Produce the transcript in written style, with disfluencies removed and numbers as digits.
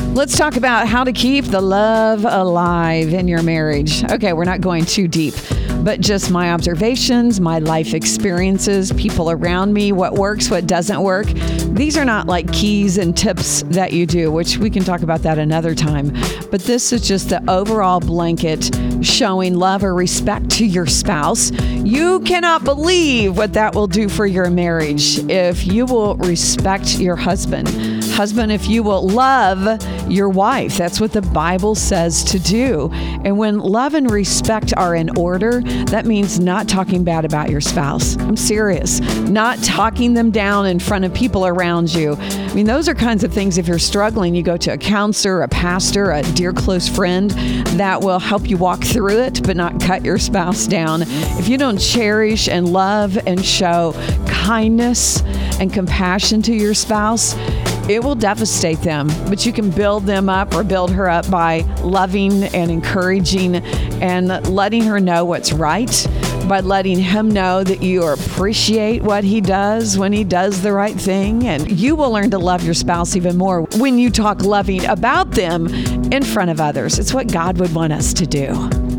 Let's talk about how to keep the love alive in your marriage. Okay, we're not going too deep, but just my observations, my life experiences, people around me, what works, what doesn't work. These are not like keys and tips that you do, which we can talk about that another time. But this is just the overall blanket showing love or respect to your spouse. You cannot believe what that will do for your marriage if you will respect your husband. Husband, if you will love your wife. That's what the Bible says to do. And when love and respect are in order, that means not talking bad about your spouse. I'm serious. Not talking them down in front of people around you. I mean, those are kinds of things, if you're struggling, you go to a counselor, a pastor, a dear close friend that will help you walk through it, but not cut your spouse down. If you don't cherish and love and show kindness and compassion to your spouse, it will devastate them, but you can build them up or build her up by loving and encouraging and letting her know what's right, by letting him know that you appreciate what he does when he does the right thing. And you will learn to love your spouse even more when you talk loving about them in front of others. It's what God would want us to do.